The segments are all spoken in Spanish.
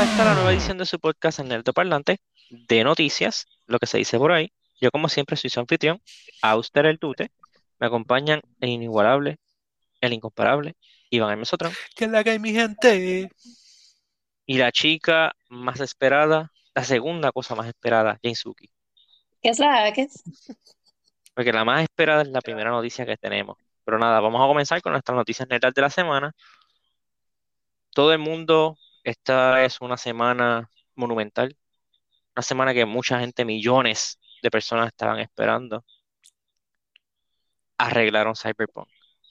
esta la nueva edición de su podcast en Nerdo Parlante de noticias, lo que se dice por ahí. Yo, como siempre, soy su anfitrión, Auster el Tute. Me acompañan el inigualable, el incomparable, Iván el Mesotrón. ¿Qué es la que hay, mi gente? Y la chica más esperada, la segunda cosa más esperada, Jane Suki. ¿Qué es la que es? Porque la más esperada es la primera noticia que tenemos. Pero nada, vamos a comenzar con nuestras noticias nerdas de la semana. Todo el mundo, esta es una semana monumental. Una semana que mucha gente, millones de personas estaban esperando. Arreglaron Cyberpunk.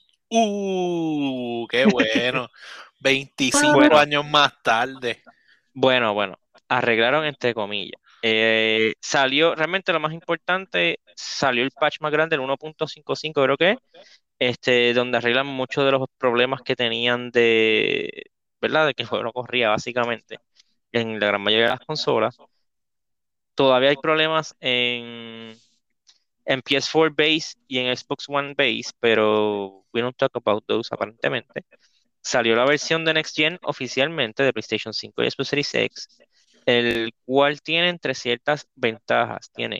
Qué bueno. 25 Bueno, años más tarde. bueno, arreglaron entre comillas. Realmente lo más importante, salió el patch más grande, el 1.55 creo que, donde arreglan muchos de los problemas que tenían ¿verdad? De que el juego no corría básicamente en la gran mayoría de las consolas. Todavía hay problemas en PS4 base y en Xbox One base, pero we don't talk about those aparentemente. Salió la versión de Next Gen oficialmente de PlayStation 5 y Xbox Series X, el cual tiene entre ciertas ventajas. Tiene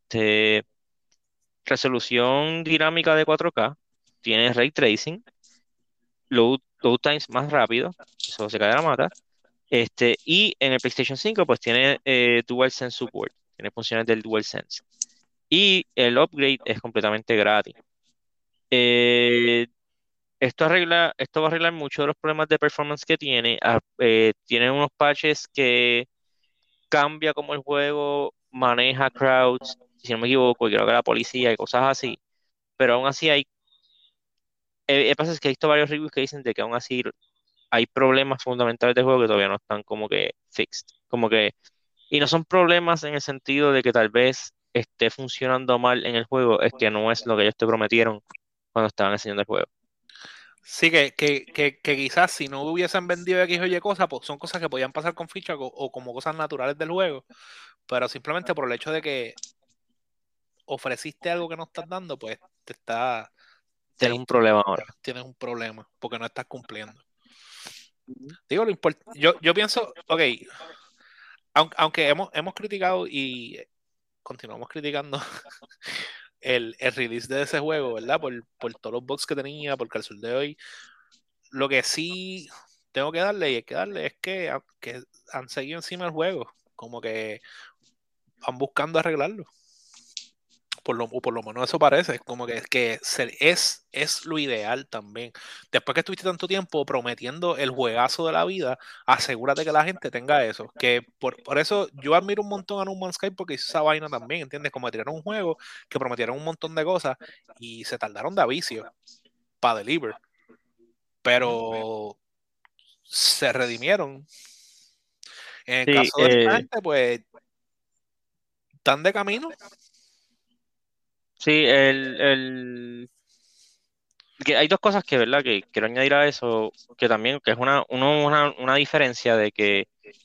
resolución dinámica de 4K, tiene ray tracing, load times más rápido, eso se cae de la mata. Y en el PlayStation 5 pues tiene DualSense support, tiene funciones del DualSense. Y el upgrade es completamente gratis. Eh, esto va a arreglar muchos de los problemas de performance que tiene. Tiene unos patches que cambia cómo el juego maneja crowds, si no me equivoco, y creo que la policía y cosas así. Pero aún así pasa es que he visto varios reviews que dicen de que aún así hay problemas fundamentales del juego que todavía no están como que fixed. Y no son problemas en el sentido de que tal vez esté funcionando mal en el juego, es que no es lo que ellos te prometieron cuando estaban enseñando el juego. Sí, que quizás si no hubiesen vendido X o Y cosas, pues son cosas que podían pasar con ficha o como cosas naturales del juego. Pero simplemente por el hecho de que ofreciste algo que no estás dando, pues Tienes un problema ahora. tienes un problema porque no estás cumpliendo. Ujú. Digo, yo pienso, ok, aunque hemos criticado y continuamos criticando el release de ese juego, ¿verdad? Por todos los bugs que tenía, porque al sol de hoy, lo que sí tengo que darle y hay que darle es que han seguido encima del juego, como que van buscando arreglarlo. Por lo menos eso parece, como es lo ideal también. Después que estuviste tanto tiempo prometiendo el juegazo de la vida, asegúrate que la gente tenga eso. Que por eso yo admiro un montón a No Man's Sky porque hizo esa vaina también, ¿entiendes? Como tiraron un juego que prometieron un montón de cosas y se tardaron de avicio para deliver, pero se redimieron. En el Sí, caso de esta gente, pues están de camino. sí, que hay dos cosas que, ¿verdad? Que quiero añadir a eso, que también, que es una diferencia de que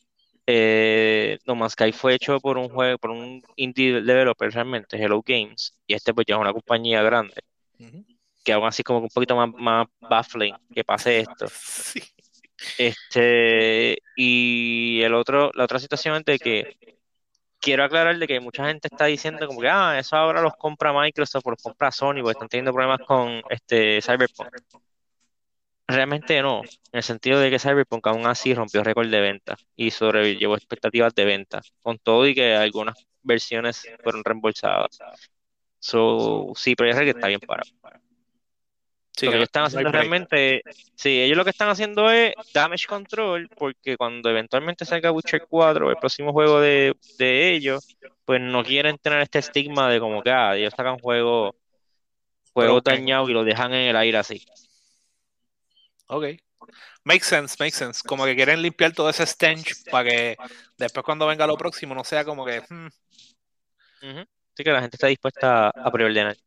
No Man's Sky fue hecho por un juego, por un indie developer realmente, Hello Games, y pues ya es una compañía grande, Ujú. que aún así como que un poquito más baffling que pase esto. Sí. Y la otra situación es de que quiero aclarar de que mucha gente está diciendo como que, eso ahora los compra Microsoft o los compra Sony porque están teniendo problemas con Cyberpunk. Realmente no, en el sentido de que Cyberpunk aún así rompió récord de venta y sobrellevó expectativas de venta, con todo y que algunas versiones fueron reembolsadas. Sí, pero ya sé que está bien parado. Sí, Lo que que ellos están no hay haciendo break. realmente, sí, ellos lo que están haciendo es damage control, porque cuando eventualmente salga Witcher 4, el próximo juego de ellos, pues no quieren tener este estigma de como que ellos sacan juegos Broken. dañados y los dejan en el aire así. Ok. Makes sense, makes sense. Como que quieren limpiar todo ese stench para que después cuando venga lo próximo no sea como que. Ujú. Así que la gente está dispuesta a preordenar.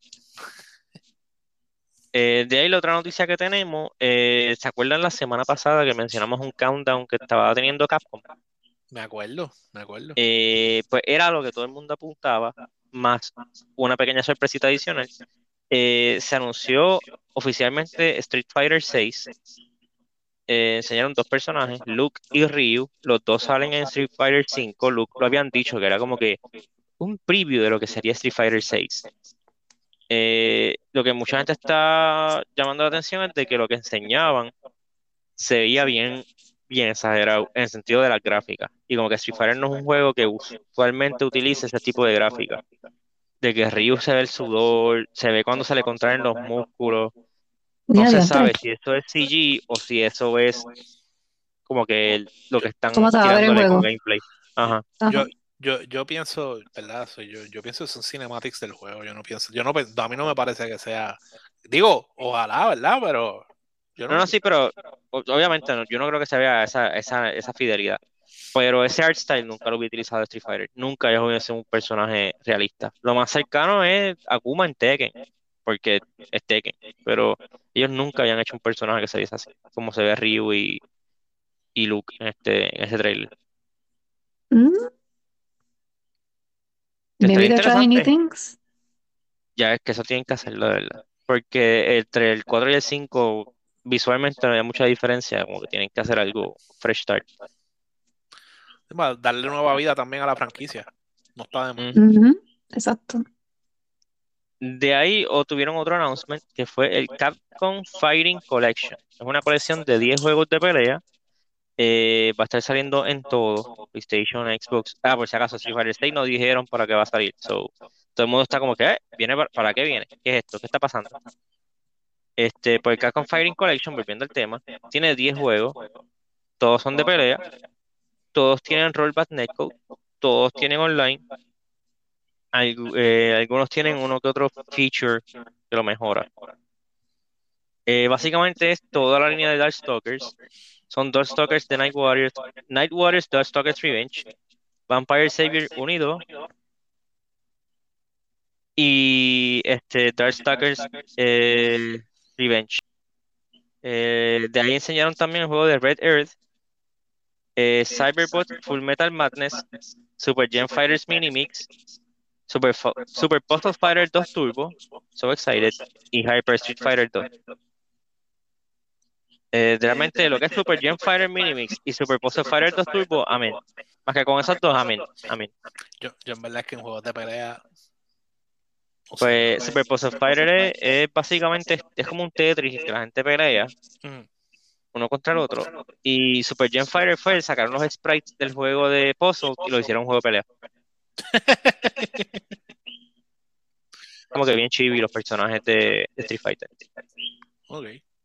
De ahí la otra noticia que tenemos, ¿se acuerdan la semana pasada que mencionamos un countdown que estaba teniendo Capcom? Me acuerdo, me acuerdo. Pues era lo que todo el mundo apuntaba, más una pequeña sorpresita adicional. Se anunció oficialmente Street Fighter 6 enseñaron dos personajes, Luke y Ryu. Los dos salen en Street Fighter V. Luke lo habían dicho que era como que un preview de lo que sería Street Fighter VI. Lo que mucha gente está llamando la atención es de que lo que enseñaban se veía bien, bien exagerado en el sentido de las gráficas. Y como que Street Fighter no es un juego que usualmente utiliza ese tipo de gráfica. De que Ryu se ve el sudor, se ve cuando se le contraen los músculos. No Mira, se diantre. sabe si eso es CG o si eso es como que lo que ¿Cómo están se va a ver el tirándole con juego? gameplay. Ajá. Yo, Ajá. yo pienso, ¿verdad? Yo pienso que son cinematics del juego. Yo no pienso, a mí no me parece que sea. Digo, ojalá, ¿verdad? Pero yo No, no, no. sí, pero obviamente yo no creo que se vea esa fidelidad. Pero ese art style nunca lo había utilizado en Street Fighter. Nunca yo hubiese un personaje realista. Lo más cercano es Akuma en Tekken, porque es Tekken. Pero ellos nunca habían hecho un personaje que se viese así, como se ve Ryu y Luke en ese trailer. Mm, Estaría maybe they're trying new interesante. things. Ya es que eso tienen que hacerlo, de verdad. Porque entre el 4 y el 5 visualmente no hay mucha diferencia, como que tienen que hacer algo fresh start. Darle nueva vida también a la franquicia. No está de más. Ujú. Ujú, exacto. De ahí tuvieron otro announcement que fue el Capcom Fighting Collection. Es una colección de 10 juegos de pelea. Va a estar saliendo en todo, PlayStation, Xbox. Ah, por si acaso, Street Fighter 6 no dijeron para qué va a salir. So, todo el mundo está como que, ¿viene para qué viene? ¿Qué es esto? ¿Qué está pasando? Pues el Capcom Fighting Collection, volviendo al tema, tiene 10 juegos. Todos son de pelea. Todos tienen rollback netcode. Todos tienen online. Algunos tienen uno que otro feature que lo mejora. Básicamente es toda la línea de Darkstalkers. Son Darkstalkers de Night Warriors, Darkstalkers Revenge, Vampire Savior 1 y 2 y Darkstalkers Revenge. De ahí enseñaron también el juego de Red Earth, Cyberbot Full Metal Madness, Super Gen Fighters Mini Mix, Super Postal Fighter 2 Turbo, So Excited, y Hyper Street Fighter 2. Realmente lo que es Super Gen Fighter Mini Mix y Super Postal Fighter 2 Turbo, amén. Más que con esos dos, amén. Amén. Yo en verdad es que en juegos de pelea. No sé. Pues Super Puzzle Fighter es básicamente es como un Tetris que la gente pelea Mm. uno contra el otro. Y Super Gen Fighter fue sacaron los sprites del juego de Puzzle y lo hicieron un juego de pelea. Como que bien chibi los personajes de Street Fighter. Ok.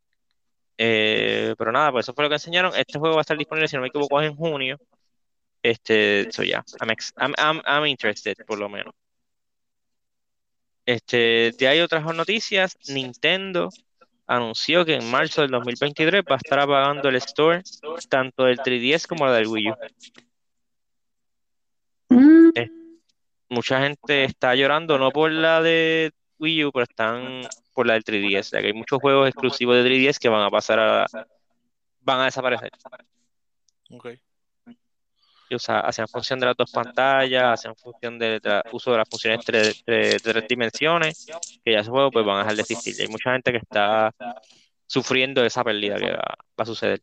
Pero nada, pues eso fue lo que enseñaron. Este juego va a estar disponible, si no me equivoco, en junio. So yeah, I'm interested, por lo menos. De ahí otras noticias. Nintendo anunció que en marzo del 2023 va a estar apagando el store tanto del 3DS como del Wii U. Mm, Eh, Mucha gente está llorando, no por la de Wii U, pero están por la del 3DS, ya que hay muchos juegos exclusivos de 3DS que van a desaparecer. Ok. Y, o sea, hacen función de las dos pantallas, hacen función del uso de las funciones de tres dimensiones, que ya esos juegos pues van a dejar de existir. Y hay mucha gente que está sufriendo esa pérdida que va a suceder.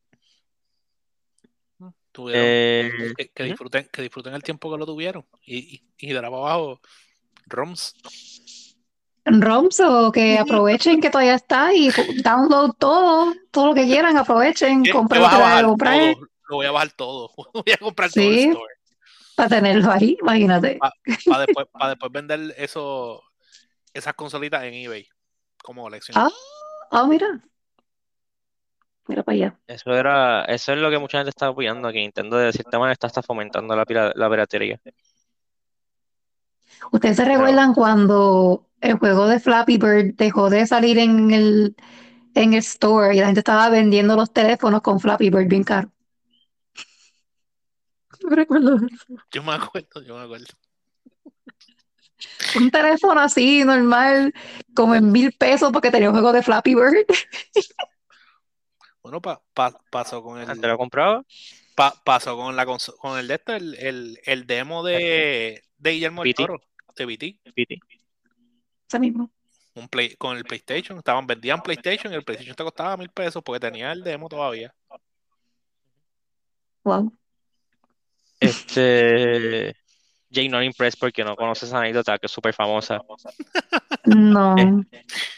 Tuvieron Eh, Ujú. que disfruten el tiempo que lo tuvieron. Y de ahora para abajo, ROMs. ROMs o que aprovechen que todavía está y download todo lo que quieran, aprovechen, ¿Qué compren lo vas que a tengan que bajar comprar. todo? Lo voy a bajar todo. Voy a comprar todo el Sí, store. para tenerlo ahí, imagínate. Para después vender esas consolitas en eBay como colección. Ah, ah, mira para allá. Eso es lo que mucha gente está apoyando, que Nintendo de cierta manera está fomentando la piratería. ¿Ustedes se Pero recuerdan cuando el juego de Flappy Bird dejó de salir en el store y la gente estaba vendiendo los teléfonos con Flappy Bird bien caro? Me recuerdo eso. Yo me acuerdo. Un teléfono así, normal, como en 1,000 pesos porque tenía un juego de Flappy Bird. Bueno, pasó con antes lo compraba, pasó con con el de esto, el demo de Guillermo del PT, Toro, de BT. PT. Ese mismo. con el PlayStation. Vendían PlayStation y el PlayStation te costaba $1,000 porque tenía el demo todavía. Wow. Jake not impressed porque no conoce esa anécdota que es súper famosa. Eh, No.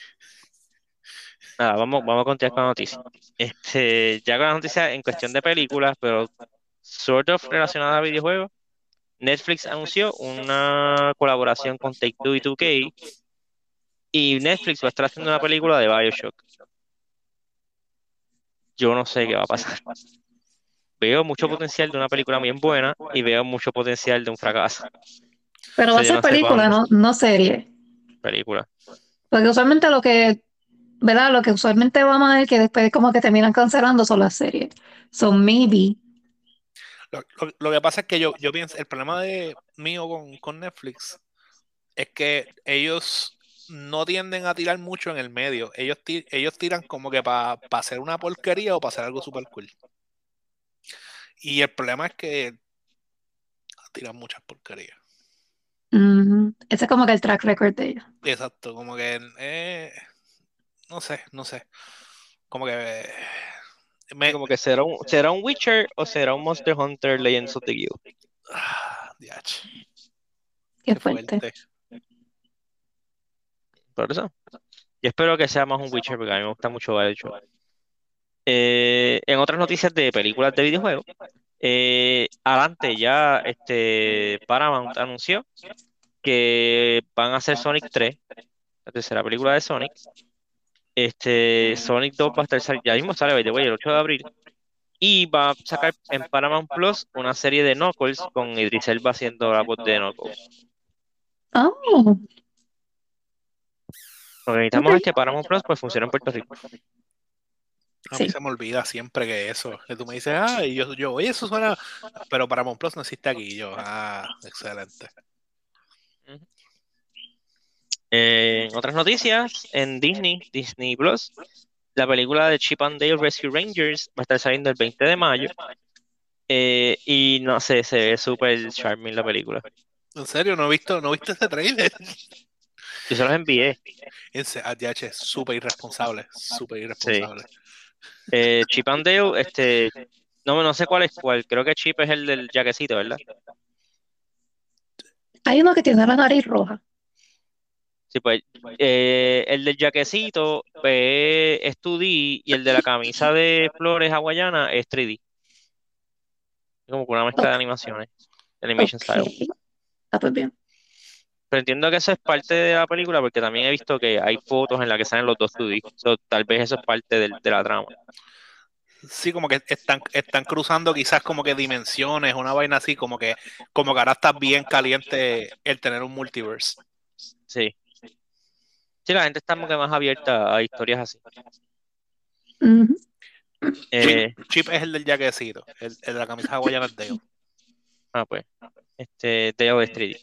Nada, vamos a continuar con la noticia. Ya con la noticia en cuestión de películas, pero sort of relacionada a videojuegos, Netflix anunció una colaboración con Take-Two y 2K y Netflix va a estar haciendo una película de BioShock. Yo no sé qué va a pasar. Veo mucho potencial de una película bien buena y veo mucho potencial de un fracaso. O Pero va sea, a yo ser no sé para película, dónde. no serie. Película. Porque usualmente ¿verdad? Lo que usualmente va mal, que después como que terminan cancelando son las series. Son maybe. Lo que pasa es que yo pienso, el problema mío con Netflix es que ellos no tienden a tirar mucho en el medio. Ellos tiran como que para hacer una porquería o para hacer algo super cool. Y el problema es que tiran muchas porquerías. Ujú. Ese es como que el track record de ellos. Exacto, como que no sé. Como que Y como que será un Witcher o será un Monster Hunter Legends of the Guild. diache, Qué qué fuerte. fuerte. Por eso. Yo espero que sea más un Witcher porque a mí me gusta mucho BioShock. En otras noticias de películas de videojuegos, adelante ya Paramount anunció que van a hacer Sonic 3, la tercera película de Sonic. Sonic 2 va a estar ya mismo sale, by the way, el 8 de abril. Y va a sacar en Paramount Plus una serie de Knuckles con Idris Elba haciendo la voz de Knuckles. Oh, Lo que ok. necesitamos es que Paramount Plus pues funcione en Puerto Rico. A mí Sí. se me olvida siempre que eso. Que tú me dices, y oye, eso suena. Pero Paramount Plus no existe aquí. Y yo, excelente. Ujú. En otras noticias, en Disney Plus, la película de Chip and Dale Rescue Rangers va a estar saliendo el 20 de mayo. Y no sé, se ve súper charming la película. En serio, no viste ese trailer. Yo se los envié. ATH es súper irresponsable. Súper Sí. irresponsable. Chip and Dale, no sé cuál es cuál. Creo que Chip es el del jaquecito, ¿verdad? Hay uno que tiene la nariz roja. Sí, pues el del jaquecito es 2D y el de la camisa de flores hawaiana es 3D. Como con una mezcla de Ok. animaciones, animation Ok. style. Ah, pues bien. Pero entiendo que eso es parte de la película porque también he visto que hay fotos en las que salen los dos 2D. So, tal vez eso es parte de la trama. Sí, como que están cruzando quizás como que dimensiones, una vaina así, como que ahora está bien caliente el tener un multiverse. Sí. Sí, la gente está como que más abierta a historias así. Ujú. Chip, Eh, Chip es el del jaquecito, el de la camisa hawaiana es Dale. pues, Dale es 3D.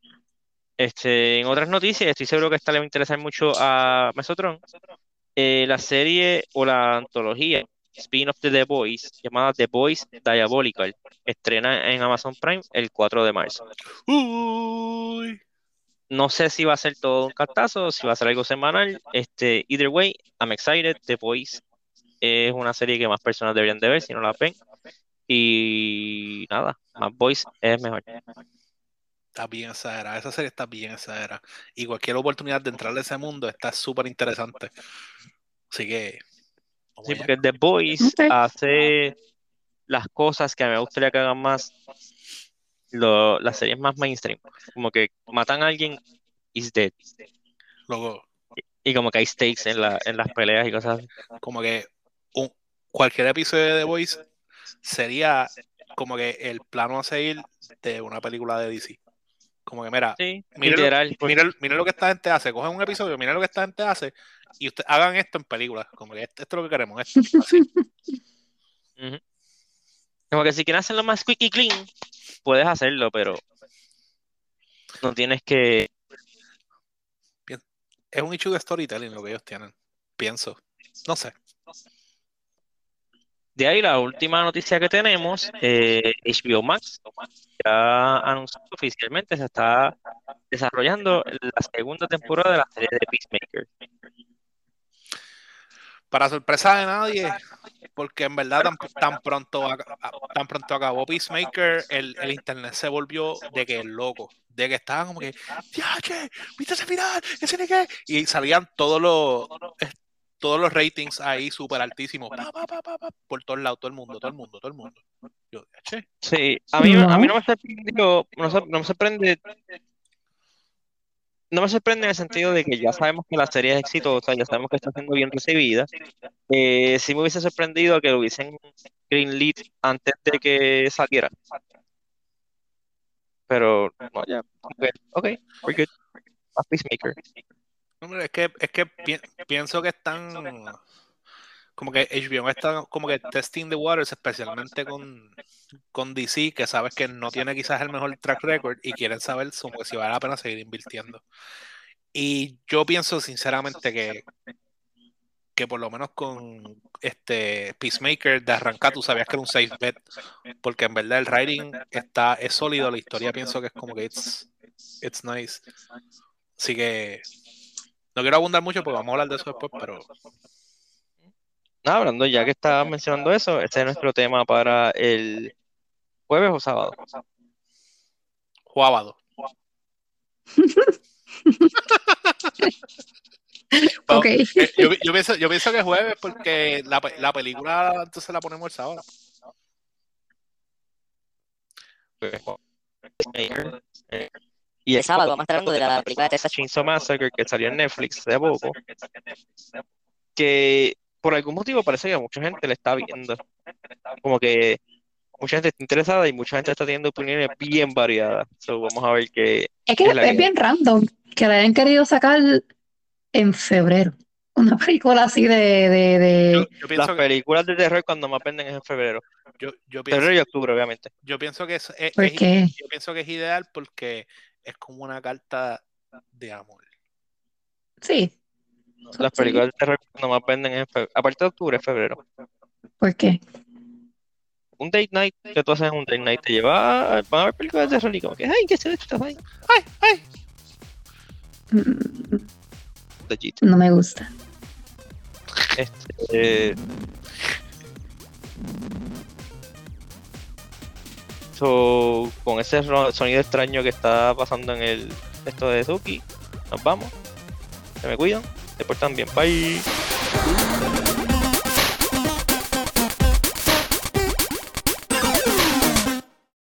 En otras noticias, estoy seguro que esta le va a interesar mucho a Mesotron. La serie o la antología spin-off de The Boys, llamada The Boys Diabolical, estrena en Amazon Prime el 4 de marzo. Uy. No sé si va a ser todo un cartazo, si va a ser algo semanal. Either way, I'm excited. The Boys es una serie que más personas deberían de ver si no la ven. Y nada, más Boys es mejor. Está bien exagerada, esa serie está bien exagerada. Y cualquier oportunidad de entrar a ese mundo está súper interesante. Así que, vamos Sí, allá. porque The Boys Ok. hace las cosas que a mí me gustaría que hagan más las series más mainstream. Como que matan a alguien, is dead. Luego, Y como que hay stakes en las peleas y cosas así. como que un- cualquier episodio de The Voice sería como que el plano a seguir de una película de DC. Como que, mira, Sí, miren lo, literal. miren lo que esta gente hace. Cogen un episodio, miren lo que esta gente hace y ustedes hagan esto en películas. Como que esto es lo que queremos, esto. Así. Ujú. Como que si quieres hacerlo más quick y clean, puedes hacerlo, pero no tienes que. Bien. Es un issue de storytelling lo que ellos tienen. Pienso. No sé. De ahí la última noticia que tenemos, HBO Max ya anunció oficialmente se está desarrollando la segunda temporada de la serie de Peacemaker. Para sorpresa de nadie, porque en verdad tan pronto acabó Peacemaker, el internet se volvió de que loco, de que estaban como que, ¡Diache! ¿Viste ese final? ¿Ese ni qué? Y salían todos los ratings ahí súper altísimos, por todos lados, todo el mundo. Yo, "Diache". Sí, a mí No. no me sorprendió, no me sorprende. No me sorprende en el sentido de que ya sabemos que la serie es exitosa, ya sabemos que está siendo bien recibida. Sí me hubiese sorprendido que lo hubiesen greenlit antes de que saliera. Pero no, ya. Ok, we're good. A Peacemaker. Hombre, es que pienso que están como que HBO está como que testing the waters, especialmente con DC, que sabes que no tiene quizás el mejor track record y quieren saber como que si vale la pena seguir invirtiendo. Y yo pienso sinceramente que por lo menos con Peacemaker de arrancar tú sabías que era un safe bet, porque en verdad el writing es sólido, la historia pienso que es como que it's nice. Así que no quiero abundar mucho porque vamos a hablar de eso después, pero Nada, hablando ya que estaba mencionando eso, este es nuestro tema para el jueves o sábado. jugábado. Ok. Yo pienso que jueves porque la película entonces la ponemos el sábado. Peacemaker. Y El sábado vamos a estar hablando de la película de Texas Chainsaw Massacre que salió en Netflix de poco, que por algún motivo parece que a mucha gente le está viendo. Como que mucha gente está interesada y mucha gente está teniendo opiniones bien variadas. So, vamos a ver qué Es que es la que es bien random que la hayan querido sacar en febrero. Una película así de... Yo Las pienso que películas de terror cuando más venden es en febrero. yo Febrero pienso y octubre, obviamente. yo pienso que ¿Por qué? yo pienso que es ideal porque es como una carta de amor. Sí. Las Sí. películas de terror cuando más venden es en febrero. Aparte de octubre, es febrero. ¿Por qué? Un date night, que tú haces en un date night, te lleva van a ver películas de terror y como que, ay, ¿qué es esto? Ay, ¡Ay! Mm, legit. No me gusta. Este, so, con ese sonido extraño que está pasando en esto de Suki, nos vamos. Se me cuidan, se portan bien. Bye.